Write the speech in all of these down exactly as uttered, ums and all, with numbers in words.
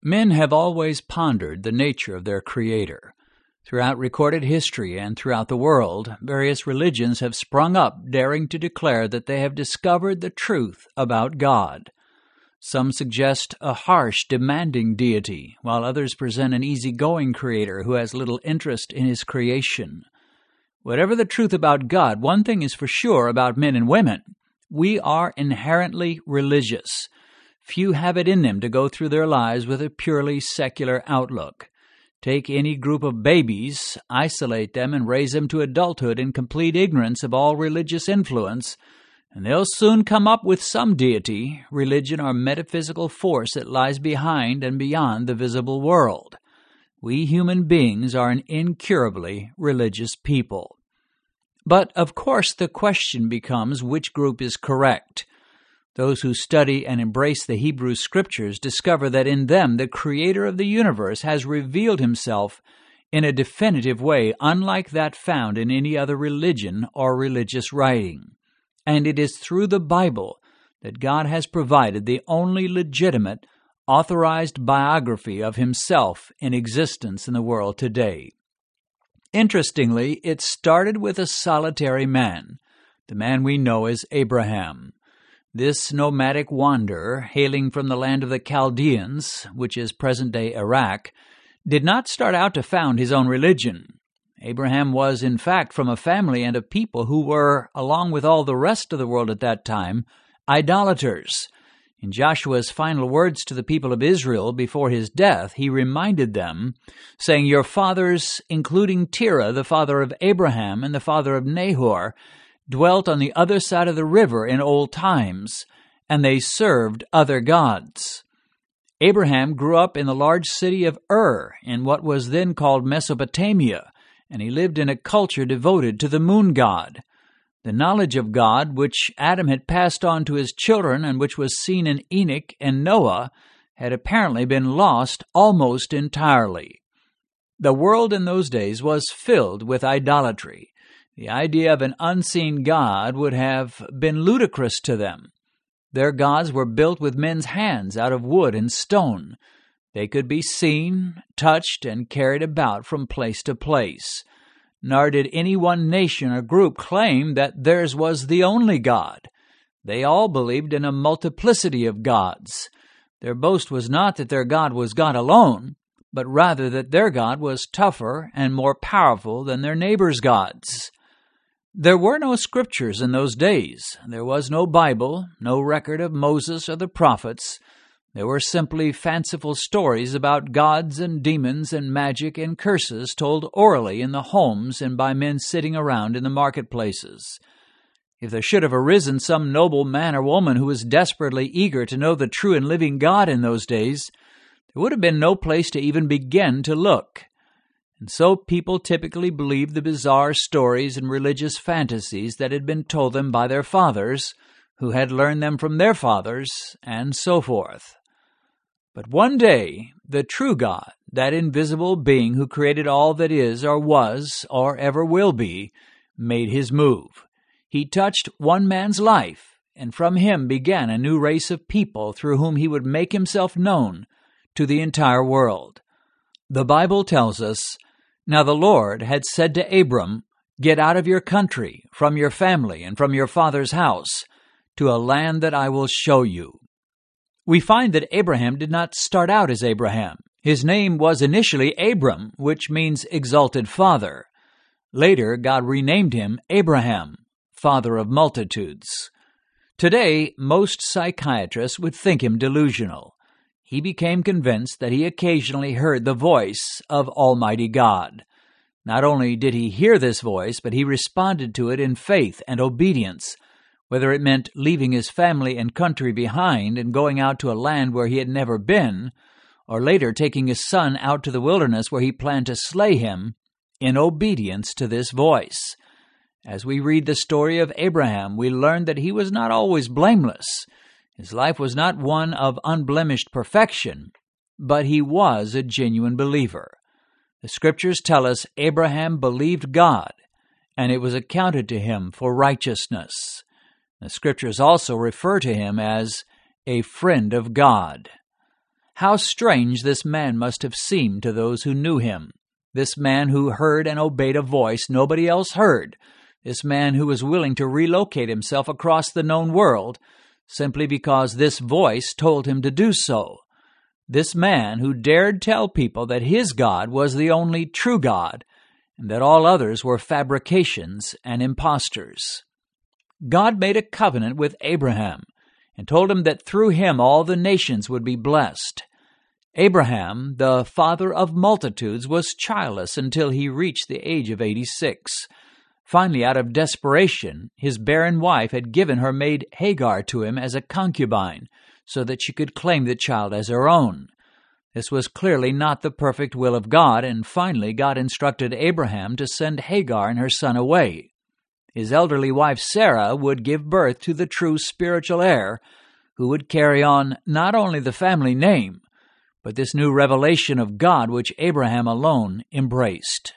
Men have always pondered the nature of their Creator. Throughout recorded history and throughout the world, various religions have sprung up daring to declare that they have discovered the truth about God. Some suggest a harsh, demanding deity, while others present an easygoing Creator who has little interest in His creation. Whatever the truth about God, one thing is for sure about men and women. We are inherently religious. Few have it in them to go through their lives with a purely secular outlook. Take any group of babies, isolate them, and raise them to adulthood in complete ignorance of all religious influence, and they'll soon come up with some deity, religion, or metaphysical force that lies behind and beyond the visible world. We human beings are an incurably religious people. But, of course, the question becomes which group is correct. Those who study and embrace the Hebrew Scriptures discover that in them the Creator of the universe has revealed Himself in a definitive way, unlike that found in any other religion or religious writing. And it is through the Bible that God has provided the only legitimate, authorized biography of Himself in existence in the world today. Interestingly, it started with a solitary man, the man we know as Abraham. This nomadic wanderer, hailing from the land of the Chaldeans, which is present-day Iraq, did not start out to found his own religion. Abraham was, in fact, from a family and a people who were, along with all the rest of the world at that time, idolaters. In Joshua's final words to the people of Israel before his death, he reminded them, saying, "Your fathers, including Terah, the father of Abraham and the father of Nahor, dwelt on the other side of the river in old times, and they served other gods." Abraham grew up in the large city of Ur in what was then called Mesopotamia, and he lived in a culture devoted to the moon god. The knowledge of God, which Adam had passed on to his children and which was seen in Enoch and Noah, had apparently been lost almost entirely. The world in those days was filled with idolatry. The idea of an unseen God would have been ludicrous to them. Their gods were built with men's hands out of wood and stone. They could be seen, touched, and carried about from place to place. Nor did any one nation or group claim that theirs was the only God. They all believed in a multiplicity of gods. Their boast was not that their God was God alone, but rather that their God was tougher and more powerful than their neighbors' gods. There were no scriptures in those days. There was no Bible, no record of Moses or the prophets. There were simply fanciful stories about gods and demons and magic and curses told orally in the homes and by men sitting around in the marketplaces. If there should have arisen some noble man or woman who was desperately eager to know the true and living God in those days, there would have been no place to even begin to look. And so people typically believed the bizarre stories and religious fantasies that had been told them by their fathers, who had learned them from their fathers, and so forth. But one day, the true God, that invisible being who created all that is or was or ever will be, made His move. He touched one man's life, and from him began a new race of people through whom He would make Himself known to the entire world. The Bible tells us, "Now the Lord had said to Abram, 'Get out of your country, from your family, and from your father's house, to a land that I will show you.'" We find that Abraham did not start out as Abraham. His name was initially Abram, which means exalted father. Later, God renamed him Abraham, father of multitudes. Today, most psychiatrists would think him delusional. He became convinced that he occasionally heard the voice of Almighty God. Not only did he hear this voice, but he responded to it in faith and obedience, whether it meant leaving his family and country behind and going out to a land where he had never been, or later taking his son out to the wilderness where he planned to slay him, in obedience to this voice. As we read the story of Abraham, we learn that he was not always blameless. His life was not one of unblemished perfection, but he was a genuine believer. The Scriptures tell us Abraham believed God, and it was accounted to him for righteousness. The Scriptures also refer to him as a friend of God. How strange this man must have seemed to those who knew him. This man who heard and obeyed a voice nobody else heard. This man who was willing to relocate himself across the known world simply because this voice told him to do so. This man who dared tell people that his God was the only true God and that all others were fabrications and impostors. God made a covenant with Abraham and told him that through him all the nations would be blessed. Abraham, the father of multitudes, was childless until he reached the age of eighty-six. Finally, out of desperation, his barren wife had given her maid Hagar to him as a concubine so that she could claim the child as her own. This was clearly not the perfect will of God, and finally God instructed Abraham to send Hagar and her son away. His elderly wife Sarah would give birth to the true spiritual heir, who would carry on not only the family name, but this new revelation of God which Abraham alone embraced.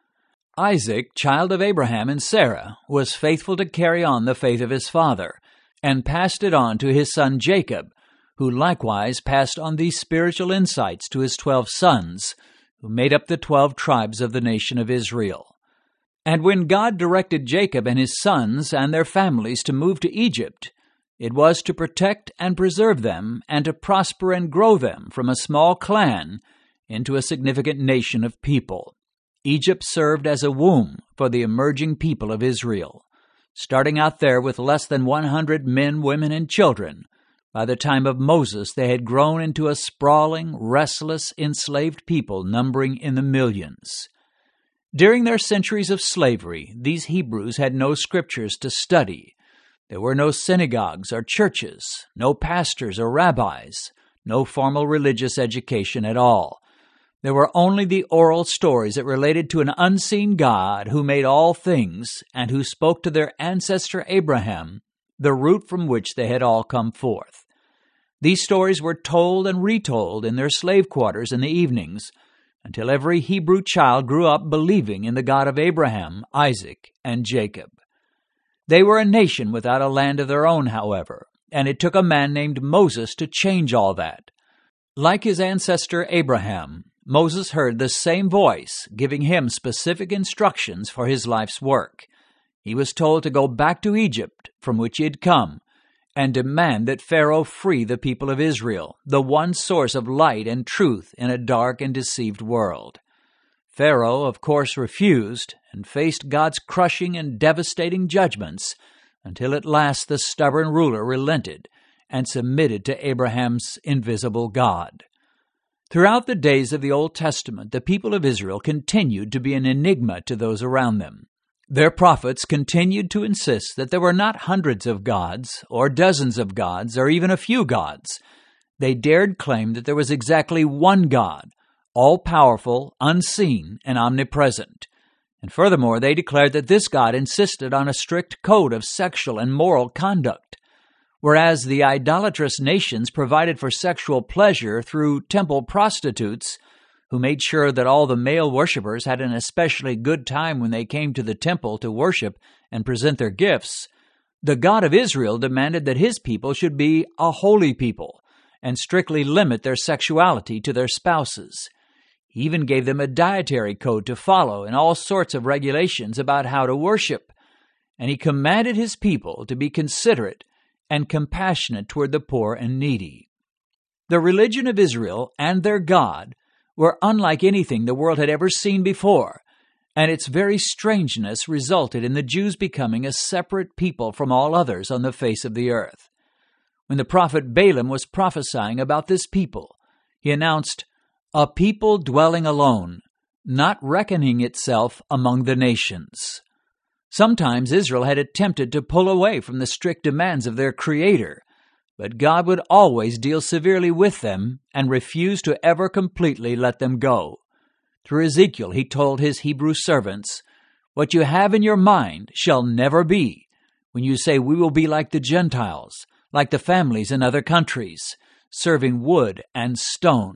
Isaac, child of Abraham and Sarah, was faithful to carry on the faith of his father, and passed it on to his son Jacob, who likewise passed on these spiritual insights to his twelve sons, who made up the twelve tribes of the nation of Israel. And when God directed Jacob and his sons and their families to move to Egypt, it was to protect and preserve them and to prosper and grow them from a small clan into a significant nation of people. Egypt served as a womb for the emerging people of Israel. Starting out there with less than one hundred men, women, and children, by the time of Moses they had grown into a sprawling, restless, enslaved people numbering in the millions. During their centuries of slavery, these Hebrews had no scriptures to study. There were no synagogues or churches, no pastors or rabbis, no formal religious education at all. There were only the oral stories that related to an unseen God who made all things and who spoke to their ancestor Abraham, the root from which they had all come forth. These stories were told and retold in their slave quarters in the evenings until every Hebrew child grew up believing in the God of Abraham, Isaac, and Jacob. They were a nation without a land of their own, however, and it took a man named Moses to change all that. Like his ancestor Abraham, Moses heard the same voice giving him specific instructions for his life's work. He was told to go back to Egypt, from which he had come, and demand that Pharaoh free the people of Israel, the one source of light and truth in a dark and deceived world. Pharaoh, of course, refused and faced God's crushing and devastating judgments until at last the stubborn ruler relented and submitted to Abraham's invisible God. Throughout the days of the Old Testament, the people of Israel continued to be an enigma to those around them. Their prophets continued to insist that there were not hundreds of gods, or dozens of gods, or even a few gods. They dared claim that there was exactly one God, all-powerful, unseen, and omnipresent. And furthermore, they declared that this God insisted on a strict code of sexual and moral conduct. Whereas the idolatrous nations provided for sexual pleasure through temple prostitutes, who made sure that all the male worshippers had an especially good time when they came to the temple to worship and present their gifts, the God of Israel demanded that his people should be a holy people and strictly limit their sexuality to their spouses. He even gave them a dietary code to follow and all sorts of regulations about how to worship. And he commanded his people to be considerate and compassionate toward the poor and needy. The religion of Israel and their God were unlike anything the world had ever seen before, and its very strangeness resulted in the Jews becoming a separate people from all others on the face of the earth. When the prophet Balaam was prophesying about this people, he announced, "A people dwelling alone, not reckoning itself among the nations." Sometimes Israel had attempted to pull away from the strict demands of their Creator, but God would always deal severely with them and refuse to ever completely let them go. Through Ezekiel, he told his Hebrew servants, "What you have in your mind shall never be, when you say we will be like the Gentiles, like the families in other countries, serving wood and stone."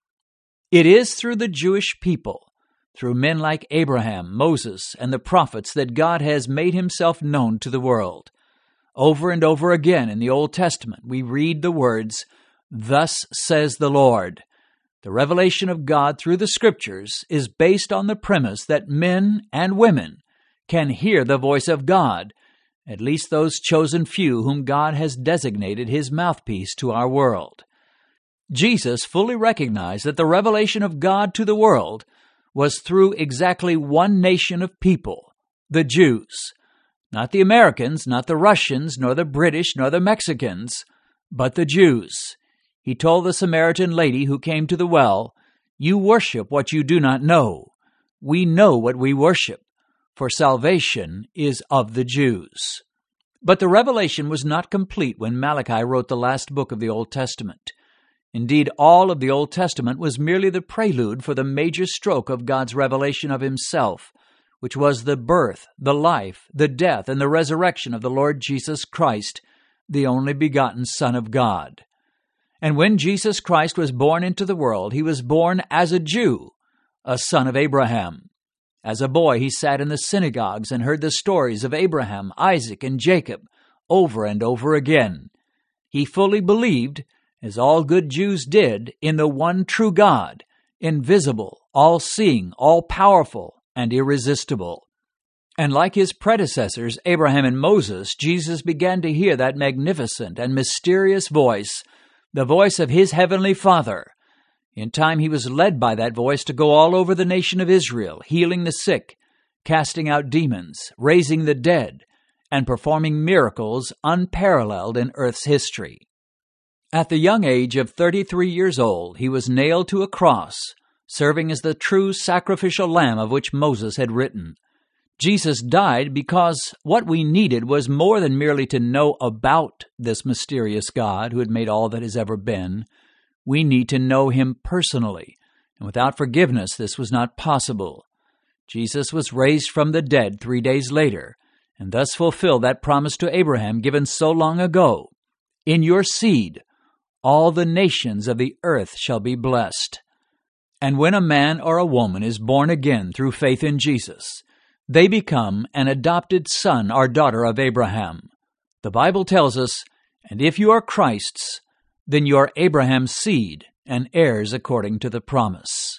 It is through the Jewish people, through men like Abraham, Moses, and the prophets that God has made himself known to the world. Over and over again in the Old Testament, we read the words, Thus says the Lord. The revelation of God through the Scriptures is based on the premise that men and women can hear the voice of God, at least those chosen few whom God has designated His mouthpiece to our world. Jesus fully recognized that the revelation of God to the world was through exactly one nation of people, the Jews. Not the Americans, not the Russians, nor the British, nor the Mexicans, but the Jews. He told the Samaritan lady who came to the well, "You worship what you do not know. We know what we worship, for salvation is of the Jews." But the revelation was not complete when Malachi wrote the last book of the Old Testament. Indeed, all of the Old Testament was merely the prelude for the major stroke of God's revelation of Himself, which was the birth, the life, the death, and the resurrection of the Lord Jesus Christ, the only begotten Son of God. And when Jesus Christ was born into the world, He was born as a Jew, a son of Abraham. As a boy, He sat in the synagogues and heard the stories of Abraham, Isaac, and Jacob over and over again. He fully believed, as all good Jews did, in the one true God, invisible, all-seeing, all-powerful, and irresistible. And like his predecessors, Abraham and Moses, Jesus began to hear that magnificent and mysterious voice, the voice of His heavenly Father. In time, He was led by that voice to go all over the nation of Israel, healing the sick, casting out demons, raising the dead, and performing miracles unparalleled in earth's history. At the young age of thirty-three years old, He was nailed to a cross, serving as the true sacrificial lamb of which Moses had written. Jesus died because what we needed was more than merely to know about this mysterious God who had made all that has ever been. We need to know Him personally, and without forgiveness this was not possible. Jesus was raised from the dead three days later, and thus fulfilled that promise to Abraham given so long ago. In your seed, all the nations of the earth shall be blessed. And when a man or a woman is born again through faith in Jesus, they become an adopted son or daughter of Abraham. The Bible tells us, "And if you are Christ's, then you are Abraham's seed and heirs according to the promise."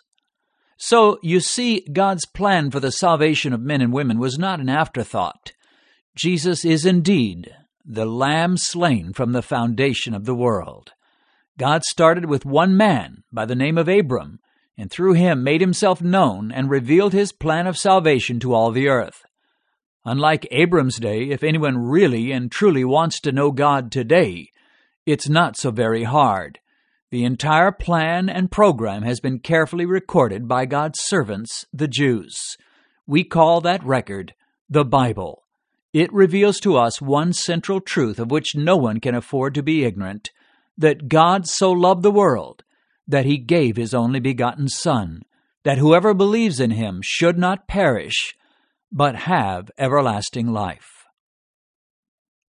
So, you see, God's plan for the salvation of men and women was not an afterthought. Jesus is indeed the Lamb slain from the foundation of the world. God started with one man by the name of Abram, and through him made Himself known and revealed His plan of salvation to all the earth. Unlike Abram's day, if anyone really and truly wants to know God today, it's not so very hard. The entire plan and program has been carefully recorded by God's servants, the Jews. We call that record the Bible. It reveals to us one central truth of which no one can afford to be ignorant, that God so loved the world that He gave His only begotten Son, that whoever believes in Him should not perish, but have everlasting life.